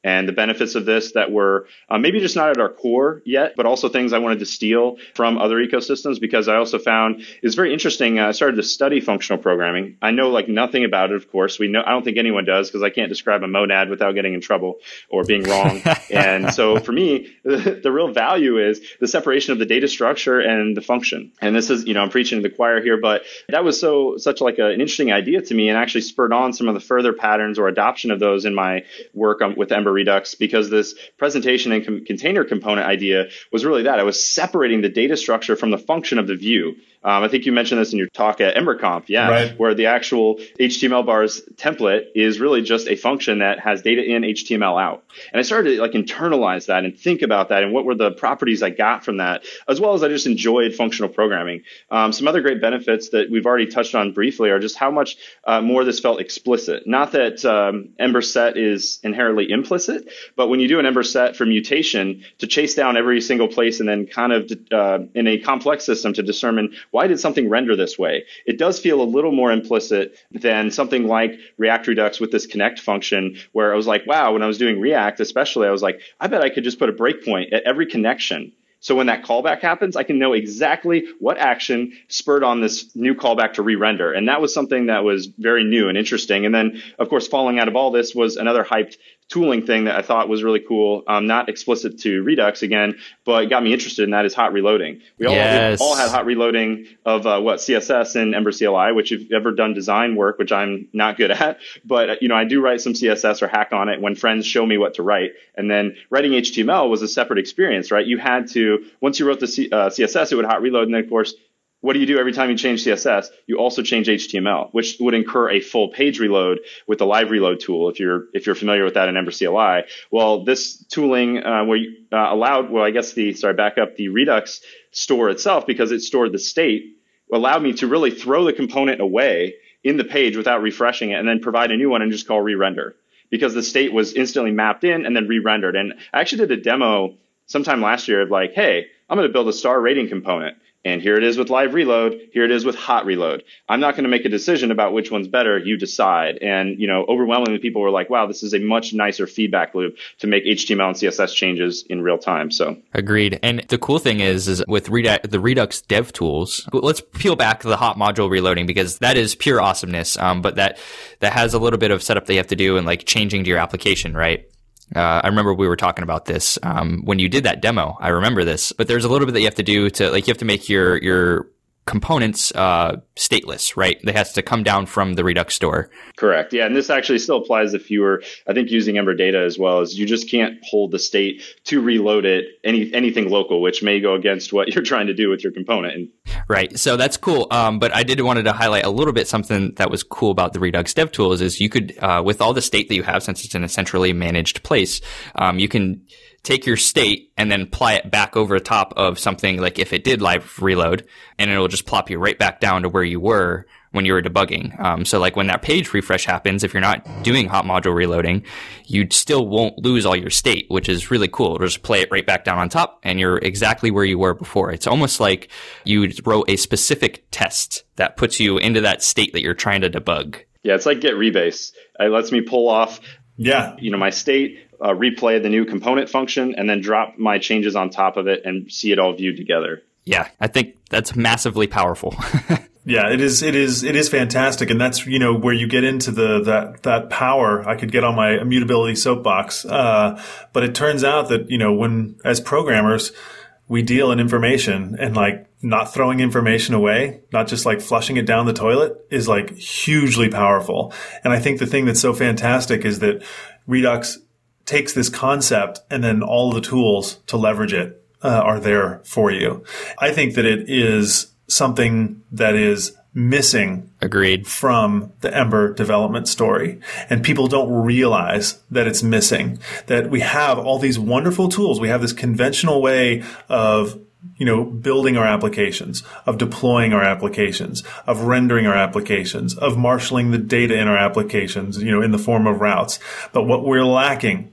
S2: and the benefits of this that were uh, maybe just not at our core yet, but also things I wanted to steal from other ecosystems, because I also found it's very interesting. Uh, I started to study functional programming. I know like nothing about it, of course. We know I don't think anyone does, because I can't describe a monad without getting in trouble or being wrong. And so for me, the, the real value is the separation of the data structure and the function. And this is, you know, I'm preaching to the choir here, but that was so such like a, an interesting idea to me, and actually spurred on some of the further patterns or adoption of those in my work on, with Ember Redux, because this presentation and com- container component idea was really that. I was separating the data structure from the function of the view. Um, I think you mentioned this in your talk at EmberConf, yeah,
S1: right.
S2: Where the actual H T M L bars template is really just a function that has data in, H T M L out. And I started to like internalize that and think about that and what were the properties I got from that, as well as I just enjoyed functional programming. Um, some other great benefits that we've already touched on briefly are just how much uh, more this felt explicit. Not that um, Ember set is inherently implicit, but when you do an Ember set for mutation to chase down every single place and then kind of uh, in a complex system to determine why did something render this way, it does feel a little more implicit than something like React Redux with this connect function, where I was like, wow, when I was doing React especially, I was like, I bet I could just put a breakpoint at every connection. So when that callback happens, I can know exactly what action spurred on this new callback to re-render. And that was something that was very new and interesting. And then, of course, falling out of all this was another hyped tooling thing that I thought was really cool, um, not explicit to Redux again, but got me interested in that is hot reloading. We all,
S3: yes.
S2: we all had hot reloading of uh, what C S S and Ember C L I, which if you've ever done design work, which I'm not good at, but you know I do write some C S S or hack on it when friends show me what to write. And then writing H T M L was a separate experience, right? You had to, once you wrote the C, uh, C S S, it would hot reload, and then of course, what do you do every time you change C S S? You also change H T M L, which would incur a full page reload with the live reload tool. If you're if you're familiar with that in Ember C L I, well, this tooling uh, where you, uh, allowed, well, I guess the sorry, back up the Redux store itself, because it stored the state, allowed me to really throw the component away in the page without refreshing it, and then provide a new one and just call re-render, because the state was instantly mapped in and then re-rendered. And I actually did a demo sometime last year of like, hey, I'm going to build a star rating component. And here it is with live reload. Here it is with hot reload. I'm not going to make a decision about which one's better. You decide. And, you know, overwhelmingly people were like, wow, this is a much nicer feedback loop to make H T M L and C S S changes in real time. So
S3: agreed. And the cool thing is, is with Redux, the Redux dev tools, let's peel back the hot module reloading, because that is pure awesomeness. Um, but that, that has a little bit of setup that you have to do and like changing to your application, right? Uh, I remember we were talking about this um, when you did that demo. I remember this, but there's a little bit that you have to do to, like, you have to make your your components uh, stateless, right? They have to come down from the Redux store.
S2: Correct. Yeah, and this actually still applies if you were, I think, using Ember Data as well. As you just can't hold the state to reload it any anything local, which may go against what you're trying to do with your component. And
S3: right. So that's cool. Um, but I did wanted to highlight a little bit something that was cool about the Redux dev tools is you could, uh, with all the state that you have, since it's in a centrally managed place, um, you can take your state and then apply it back over top of something like if it did live reload, and it'll just plop you right back down to where you were when you were debugging. Um, so like when that page refresh happens, if you're not doing hot module reloading, you still won't lose all your state, which is really cool. It'll just play it right back down on top and you're exactly where you were before. It's almost like you wrote a specific test that puts you into that state that you're trying to debug.
S2: Yeah, it's like get rebase. It lets me pull off
S1: Yeah.
S2: you know, my state, uh, replay the new component function, and then drop my changes on top of it and see it all viewed together.
S3: Yeah, I think that's massively powerful.
S1: Yeah, it is. It is. It is fantastic, and that's you know where you get into the that that power. I could get on my immutability soapbox, uh, but it turns out that you know when as programmers we deal in information, and like not throwing information away, not just like flushing it down the toilet, is like hugely powerful. And I think the thing that's so fantastic is that Redux takes this concept, and then all of the tools to leverage it uh, are there for you. I think that it is something that is missing
S3: Agreed.
S1: From the Ember development story. And people don't realize that it's missing, that we have all these wonderful tools. We have this conventional way of, you know, building our applications, of deploying our applications, of rendering our applications, of marshaling the data in our applications, you know, in the form of routes. But what we're lacking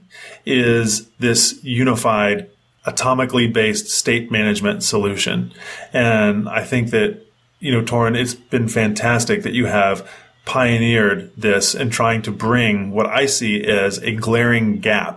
S1: is this unified, atomically based state management solution. And I think that, you know, Torin, it's been fantastic that you have pioneered this and trying to bring what I see as a glaring gap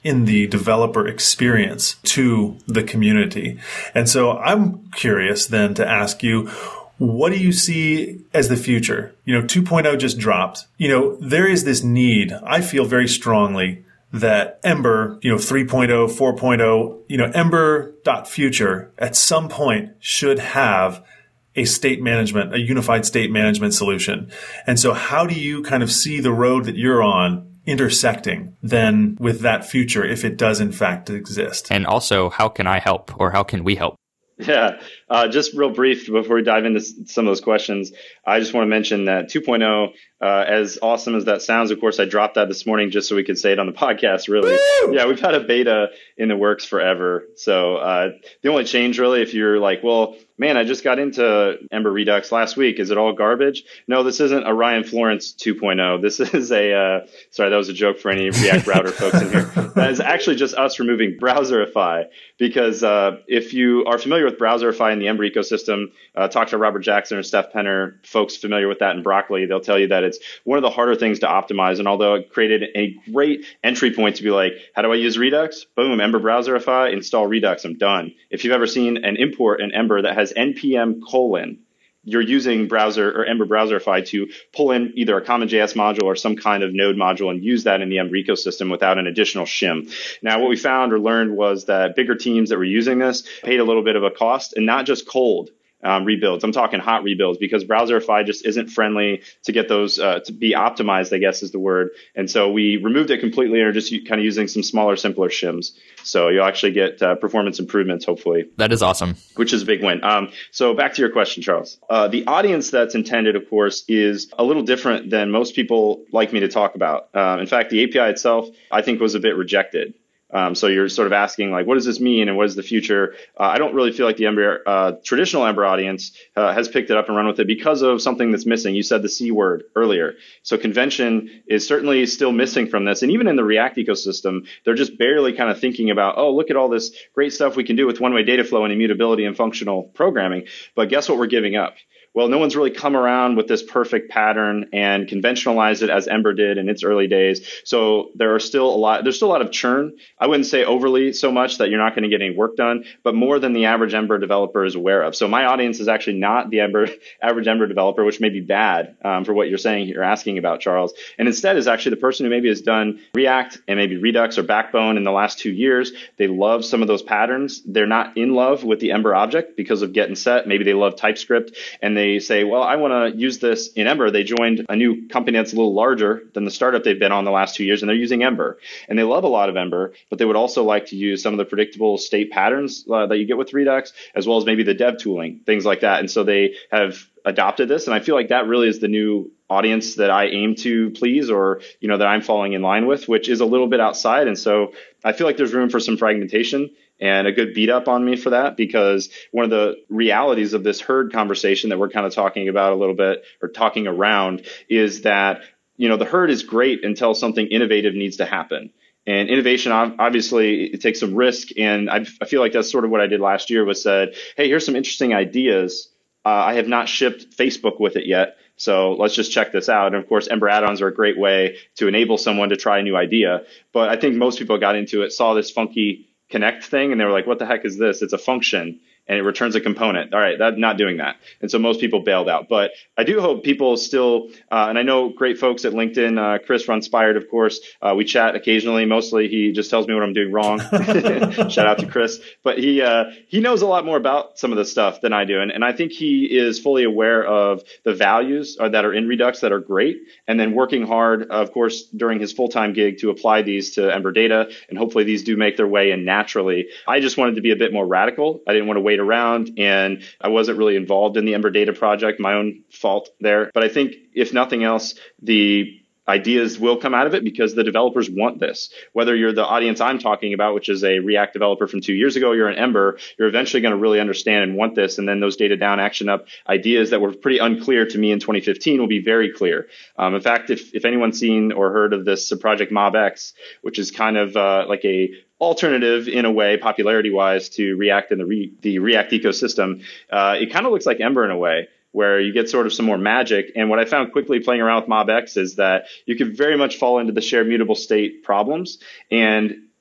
S1: in the developer experience to the community. And so I'm curious then to ask you, what do you see as the future? You know, two point oh just dropped. You know, there is this need, I feel very strongly, that Ember, you know, three point oh, four point oh, you know, Ember.future at some point should have a state management, a unified state management solution. And so how do you kind of see the road that you're on intersecting then with that future if it does in fact exist?
S3: And also, how can I help, or how can we help?
S2: Yeah, uh, just real brief before we dive into some of those questions, I just want to mention that two point oh, uh, as awesome as that sounds, of course, I dropped that this morning just so we could say it on the podcast, really. Woo! Yeah, we've had a beta in the works forever. So uh, the only change really, if you're like, well, man, I just got into Ember Redux last week, is it all garbage? No, this isn't a Ryan Florence two point oh. This is a, uh, sorry, that was a joke for any React Router folks in here. That is actually just us removing Browserify, because uh, if you are familiar with Browserify in the Ember ecosystem, uh, talk to Robert Jackson or Steph Penner, folks familiar with that in Broccoli, they'll tell you that it's one of the harder things to optimize. And although it created a great entry point to be like, how do I use Redux? Boom, Ember Browserify, install Redux, I'm done. If you've ever seen an import in Ember that has npm colon, you're using browser or Ember Browserify to pull in either a common J S module or some kind of node module and use that in the Ember ecosystem without an additional shim. Now, what we found or learned was that bigger teams that were using this paid a little bit of a cost, and not just cold Um, rebuilds. I'm talking hot rebuilds, because Browserify just isn't friendly to get those uh, to be optimized, I guess is the word. And so we removed it completely and are just kind of using some smaller, simpler shims. So you'll actually get uh, performance improvements, hopefully.
S3: That is awesome.
S2: Which is a big win. Um, so back to your question, Charles. Uh, the audience that's intended, of course, is a little different than most people like me to talk about. Uh, in fact, the A P I itself, I think, was a bit rejected. Um, so you're sort of asking, like, what does this mean and what is the future? Uh, I don't really feel like the Ember, uh, traditional Ember audience uh, has picked it up and run with it because of something that's missing. You said the C word earlier. So convention is certainly still missing from this. And even in the React ecosystem, they're just barely kind of thinking about, oh, look at all this great stuff we can do with one-way data flow and immutability and functional programming. But guess what we're giving up? Well, no one's really come around with this perfect pattern and conventionalized it as Ember did in its early days. So there are still a lot, there's still a lot of churn. I wouldn't say overly so much that you're not going to get any work done, but more than the average Ember developer is aware of. So my audience is actually not the Ember, average Ember developer, which may be bad um, for what you're saying, you're asking about, Charles. And instead is actually the person who maybe has done React and maybe Redux or Backbone in the last two years. They love some of those patterns. They're not in love with the Ember object because of get and set. Maybe they love TypeScript and they They say, well, I want to use this in Ember. They joined a new company that's a little larger than the startup they've been on the last two years, and they're using Ember. And they love a lot of Ember, but they would also like to use some of the predictable state patterns uh, that you get with Redux, as well as maybe the dev tooling, things like that. And so they have adopted this. And I feel like that really is the new audience that I aim to please, or, you know, that I'm falling in line with, which is a little bit outside. And so I feel like there's room for some fragmentation and a good beat up on me for that, because one of the realities of this herd conversation that we're kind of talking about a little bit, or talking around, is that, you know, the herd is great until something innovative needs to happen. And innovation, obviously, it takes some risk. And I, I feel like that's sort of what I did last year, was said, hey, here's some interesting ideas. Uh, I have not shipped Facebook with it yet, so let's just check this out. And of course, Ember add-ons are a great way to enable someone to try a new idea. But I think most people got into it, saw this funky connect thing, and they were like, what the heck is this? It's a function, and it returns a component. All right, that's not doing that. And so most people bailed out. But I do hope people still, uh, and I know great folks at LinkedIn, uh, Chris from Inspired, of course, uh, we chat occasionally. Mostly he just tells me what I'm doing wrong. Shout out to Chris. But he uh, he knows a lot more about some of this stuff than I do. And, and I think he is fully aware of the values uh, that are in Redux that are great, and then working hard, of course, during his full-time gig to apply these to Ember Data. And hopefully these do make their way in naturally. I just wanted to be a bit more radical. I didn't want to wait around, and I wasn't really involved in the Ember Data project, my own fault there. But I think if nothing else, the ideas will come out of it because the developers want this. Whether you're the audience I'm talking about, which is a React developer from two years ago, you're an Ember, you're eventually going to really understand and want this. And then those data down, action up ideas that were pretty unclear to me in twenty fifteen will be very clear. Um, in fact, if, if anyone's seen or heard of this project MobX, which is kind of uh, like a alternative in a way, popularity-wise, to React and the, re- the React ecosystem, uh, it kind of looks like Ember in a way, where you get sort of some more magic. And what I found quickly playing around with MobX is that you can very much fall into the shared mutable state problems. And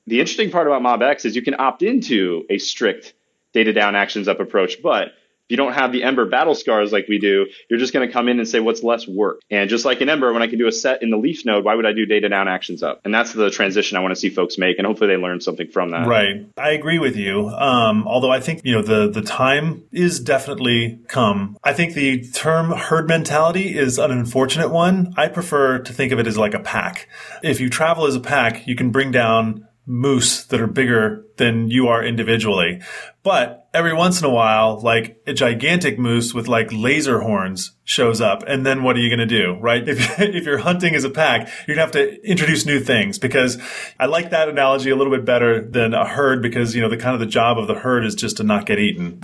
S2: the interesting part about MobX is you can opt into a strict data down, actions up approach, but if you don't have the Ember battle scars like we do, you're just going to come in and say, what's less work? And just like in Ember, when I can do a set in the leaf node, why would I do data down, actions up? And that's the transition I want to see folks make. And hopefully they learn something from that.
S1: Right. I agree with you. Um, although I think, you know, the, the time is definitely come. I think the term herd mentality is an unfortunate one. I prefer to think of it as like a pack. If you travel as a pack, you can bring down moose that are bigger than you are individually. But every once in a while, like a gigantic moose with like laser horns shows up. And then what are you going to do, right? If, if you're hunting as a pack, you're going to have to introduce new things, because I like that analogy a little bit better than a herd, because, you know, the kind of the job of the herd is just to not get eaten.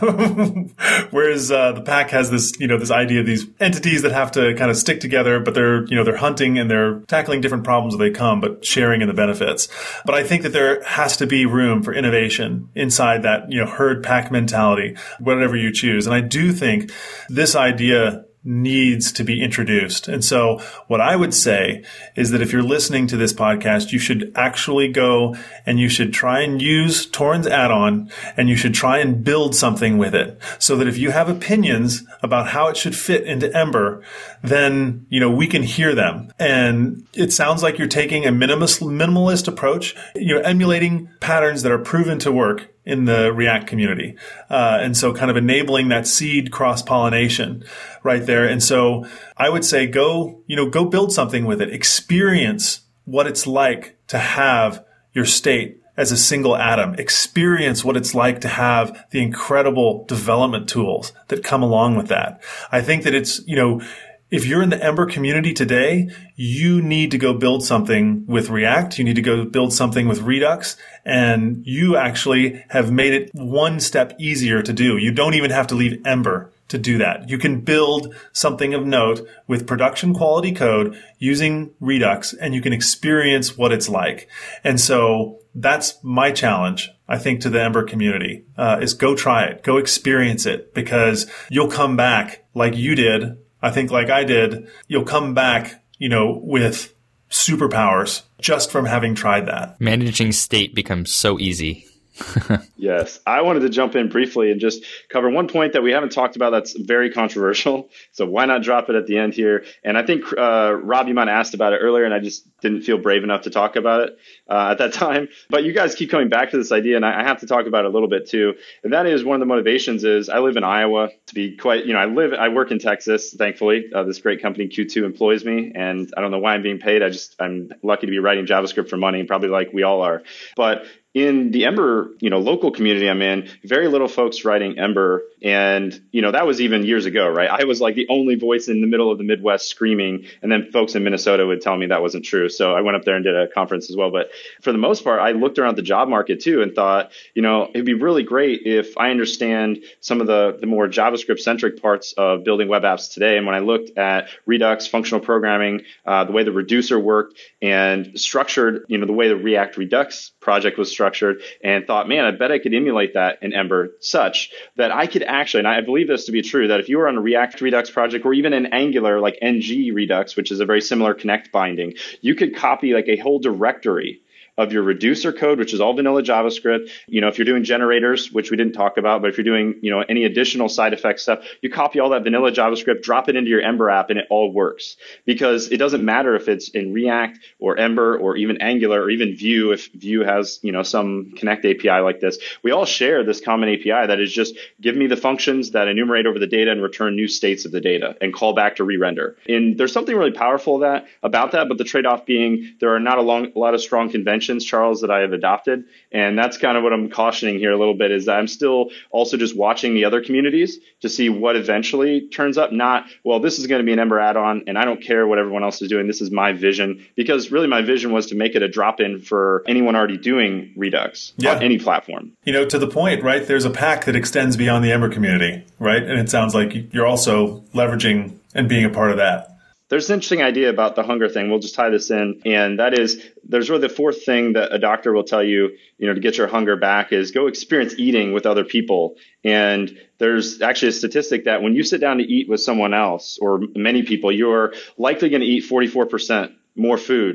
S1: Whereas uh, the pack has this, you know, this idea of these entities that have to kind of stick together, but they're, you know, they're hunting and they're tackling different problems as they come, but sharing in the benefits. But I think that there has to be room for innovation inside that, you know, herd pack mentality, whatever you choose. And I do think this idea needs to be introduced. And so what I would say is that if you're listening to this podcast, you should actually go and you should try and use Torin's add-on, and you should try and build something with it, so that if you have opinions about how it should fit into Ember, then, you know, we can hear them. And it sounds like you're taking a minimalist, minimalist approach, you know, emulating patterns that are proven to work in the React community. Uh, and so kind of enabling that seed cross-pollination right there. And so I would say go, you know, go build something with it. Experience what it's like to have your state as a single atom. Experience what it's like to have the incredible development tools that come along with that. I think that it's, you know, if you're in the Ember community today, you need to go build something with React. You need to go build something with Redux. And you actually have made it one step easier to do. You don't even have to leave Ember to do that. You can build something of note with production quality code using Redux, and you can experience what it's like. And so that's my challenge, I think, to the Ember community, uh, is go try it, go experience it, because you'll come back like you did. I think like I did, you'll come back, you know, with superpowers just from having tried that.
S3: Managing state becomes so easy.
S2: Yes. I wanted to jump in briefly and just cover one point that we haven't talked about that's very controversial. So why not drop it at the end here? And I think, uh, Rob, you might have asked about it earlier, and I just didn't feel brave enough to talk about it uh, at that time. But you guys keep coming back to this idea, and I, I have to talk about it a little bit too. And that is, one of the motivations is I live in Iowa. To be quite, you know, I live, I work in Texas, thankfully. Uh, this great company, Q two, employs me, and I don't know why I'm being paid. I just, I'm lucky to be writing JavaScript for money, probably like we all are. But in the Ember, you know, local community I'm in, very little folks writing Ember. And, you know, that was even years ago, right? I was like the only voice in the middle of the Midwest screaming. And then folks in Minnesota would tell me that wasn't true. So I went up there and did a conference as well. But for the most part, I looked around the job market too and thought, you know, it'd be really great if I understand some of the, the more JavaScript centric parts of building web apps today. And when I looked at Redux, functional programming, uh, the way the reducer worked and structured, you know, the way the React Redux project was structured, and thought, man, I bet I could emulate that in Ember such that I could actually, and I believe this to be true, that if you were on a React Redux project or even an Angular like N G Redux, which is a very similar Connect binding, you could copy like a whole directory of your reducer code, which is all vanilla JavaScript. You know, if you're doing generators, which we didn't talk about, but if you're doing, you know, any additional side effect stuff, you copy all that vanilla JavaScript, drop it into your Ember app, and it all works. Because it doesn't matter if it's in React or Ember or even Angular or even Vue, if Vue has, you know, some Connect A P I like this. We all share this common A P I that is just give me the functions that enumerate over the data and return new states of the data and call back to re-render. And there's something really powerful that about that, but the trade-off being there are not a, long, a lot of strong conventions, Charles, that I have adopted. And that's kind of what I'm cautioning here a little bit, is that I'm still also just watching the other communities to see what eventually turns up. Not, well, this is going to be an Ember add-on and I don't care what everyone else is doing. This is my vision, because really my vision was to make it a drop-in for anyone already doing Redux yeah. on any platform.
S1: You know, to the point, right? There's a pack that extends beyond the Ember community, right? And it sounds like you're also leveraging and being a part of that.
S2: There's an interesting idea about the hunger thing. We'll just tie this in. And that is, there's really the fourth thing that a doctor will tell you, you know, to get your hunger back is go experience eating with other people. And there's actually a statistic that when you sit down to eat with someone else or many people, you're likely going to eat forty-four percent more food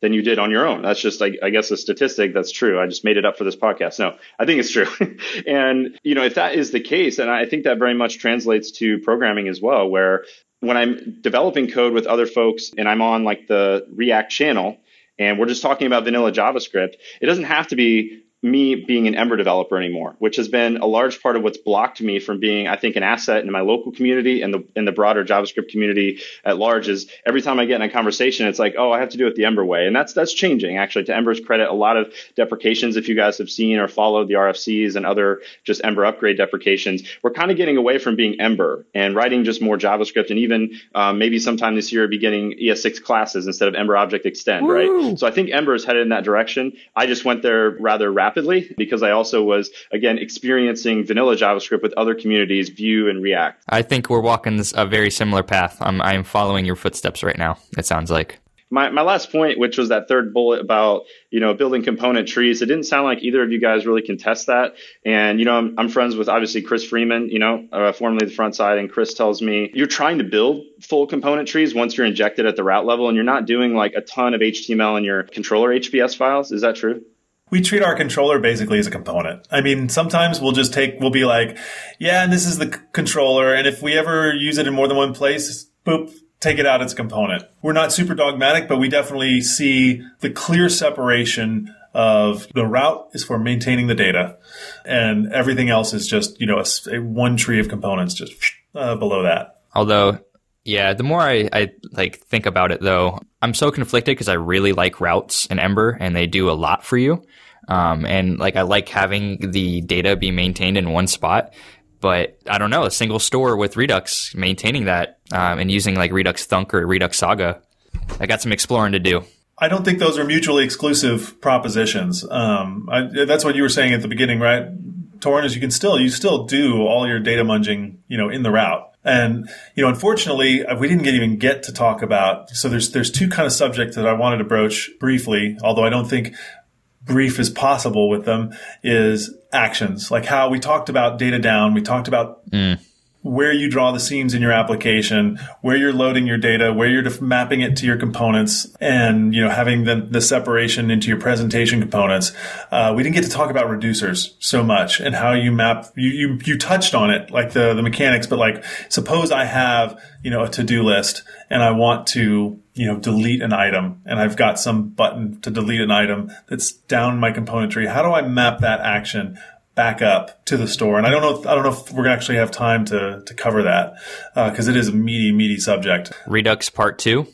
S2: than you did on your own. That's just, I, I guess, a statistic that's true. I just made it up for this podcast. No, I think it's true. And, you know, if that is the case, and I think that very much translates to programming as well, where when I'm developing code with other folks and I'm on like the React channel and we're just talking about vanilla JavaScript, it doesn't have to be me being an Ember developer anymore, which has been a large part of what's blocked me from being, I think, an asset in my local community and the in the broader JavaScript community at large. Is every time I get in a conversation, it's like, oh, I have to do it the Ember way. And that's that's changing, actually. To Ember's credit, a lot of deprecations, if you guys have seen or followed the R F Cs and other just Ember upgrade deprecations, we're kind of getting away from being Ember and writing just more JavaScript, and even um, maybe sometime this year be getting E S six classes instead of Ember Object Extend, Woo! Right? So I think Ember is headed in that direction. I just went there rather rapidly. Rapidly, because I also was, again, experiencing vanilla JavaScript with other communities, Vue and React.
S3: I think we're walking this, a very similar path. I'm, I'm following your footsteps right now, it sounds like.
S2: My my last point, which was that third bullet about, you know, building component trees, it didn't sound like either of you guys really contest that. And, you know, I'm, I'm friends with, obviously, Chris Freeman, you know, uh, formerly the front side. And Chris tells me you're trying to build full component trees once you're injected at the route level, and you're not doing like a ton of H T M L in your controller H B S files. Is that true?
S1: We treat our controller basically as a component. I mean, sometimes we'll just take, we'll be like, yeah, and this is the c- controller. And if we ever use it in more than one place, boop, take it out as a component. We're not super dogmatic, but we definitely see the clear separation of the route is for maintaining the data, and everything else is just, you know, a, a one tree of components just uh, below that.
S3: Although, yeah, the more I, I like think about it, though, I'm so conflicted because I really like routes in Ember, and they do a lot for you. Um, and like I like having the data be maintained in one spot. But I don't know, a single store with Redux maintaining that um, and using like Redux Thunk or Redux Saga, I got some exploring to do.
S1: I don't think those are mutually exclusive propositions. Um, I, that's what you were saying at the beginning, right, Torin? Is you can still you still do all your data munging, you know, in the route. And, you know, unfortunately, we didn't get, even get to talk about. So there's there's two kind of subjects that I wanted to broach briefly, although I don't think brief is possible with them, is actions. Like how we talked about data down. We talked about mm. where you draw the seams in your application, where you're loading your data, where you're def- mapping it to your components, and, you know, having the, the separation into your presentation components. Uh, we didn't get to talk about reducers so much and how you map. You, you, you touched on it, like the, the mechanics, but like, suppose I have, you know, a to-do list and I want to, you know, delete an item, and I've got some button to delete an item that's down my component tree. How do I map that action back up to the store? And I don't know if, I don't know if we're going to actually have time to, to cover that, because uh, it is a meaty, meaty subject.
S3: Redux part two?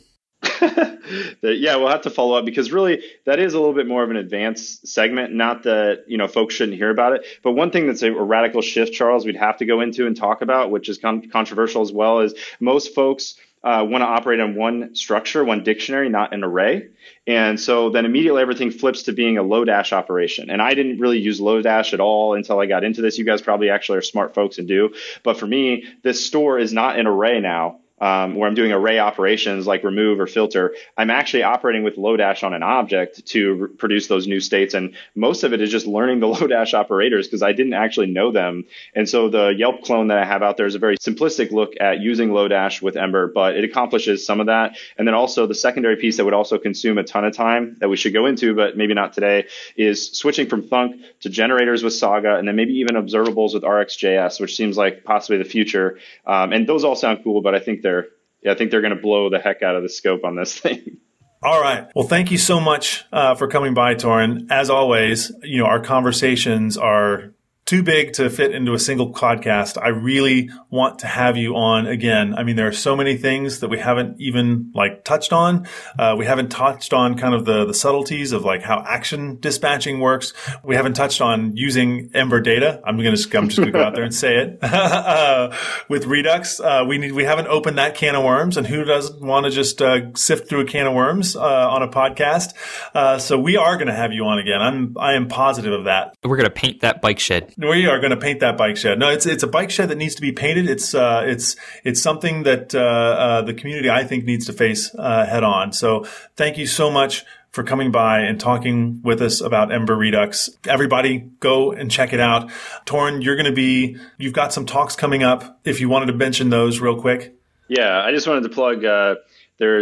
S2: Yeah, we'll have to follow up, because really that is a little bit more of an advanced segment. Not that, you know, folks shouldn't hear about it. But one thing that's a, a radical shift, Charles, we'd have to go into and talk about, which is con- controversial as well, is most folks Uh, want to operate on one structure, one dictionary, not an array. And so then immediately everything flips to being a Lodash operation. And I didn't really use Lodash at all until I got into this. You guys probably actually are smart folks and do. But for me, this store is not an array now. Um, where I'm doing array operations like remove or filter. I'm actually operating with Lodash on an object to r- produce those new states. And most of it is just learning the Lodash operators, because I didn't actually know them. And so the Yelp clone that I have out there is a very simplistic look at using Lodash with Ember, but it accomplishes some of that. And then also the secondary piece that would also consume a ton of time that we should go into, but maybe not today, is switching from Thunk to generators with Saga, and then maybe even observables with R X J S, which seems like possibly the future. Um, and those all sound cool, but I think they're Yeah, I think they're going to blow the heck out of the scope on this thing.
S1: All right. Well, thank you so much uh, for coming by, Torin. As always, you know, our conversations are too big to fit into a single podcast. I really want to have you on again. I mean, there are so many things that we haven't even like touched on. Uh, we haven't touched on kind of the, the subtleties of like how action dispatching works. We haven't touched on using Ember data. I'm going to, I'm just going to go out there and say it. uh, with Redux, uh, we need, we haven't opened that can of worms, and who doesn't want to just uh, sift through a can of worms uh, on a podcast? Uh, so we are going to have you on again. I'm, I am positive of that.
S3: We're going to paint that bike shed.
S1: We are going to paint that bike shed. No, it's it's a bike shed that needs to be painted. It's uh, it's it's something that uh, uh, the community, I think, needs to face uh, head on. So thank you so much for coming by and talking with us about Ember Redux. Everybody, go and check it out. Torin, you're going to be you've got some talks coming up. If you wanted to mention those real quick.
S2: Yeah, I just wanted to plug. Uh, there's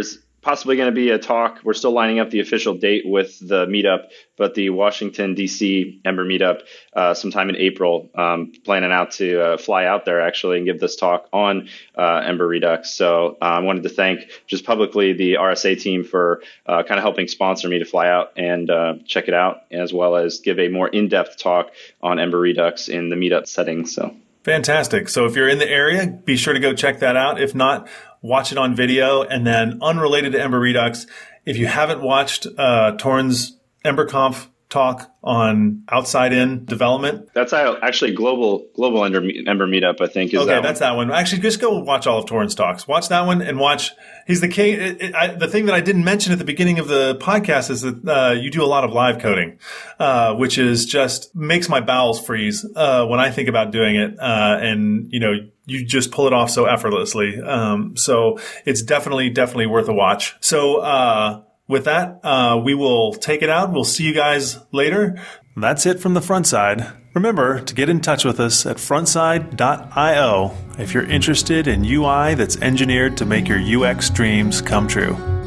S2: possibly going to be a talk. We're still lining up the official date with the meetup, but the Washington, D C Ember meetup uh, sometime in April. Um, planning out to uh, fly out there actually and give this talk on uh, Ember Redux. So uh, I wanted to thank just publicly the R S A team for uh, kind of helping sponsor me to fly out and uh, check it out, as well as give a more in-depth talk on Ember Redux in the meetup setting. So
S1: fantastic. So if you're in the area, be sure to go check that out. If not, watch it on video. And then unrelated to Ember Redux, if you haven't watched uh, Torn's EmberConf talk on outside in development.
S2: That's actually global global Ember, Ember meetup, I think. Is
S1: okay,
S2: that
S1: that's
S2: one.
S1: that one. Actually, just go watch all of Torn's talks. Watch that one and watch. He's the king. It, it, I, the thing that I didn't mention at the beginning of the podcast is that uh, you do a lot of live coding, uh, which is just makes my bowels freeze uh, when I think about doing it. Uh, and you know, you just pull it off so effortlessly. Um, so it's definitely definitely worth a watch. So. Uh, With that, uh, we will take it out. We'll see you guys later. That's it from the front side. Remember to get in touch with us at frontside dot io if you're interested in U I that's engineered to make your U X dreams come true.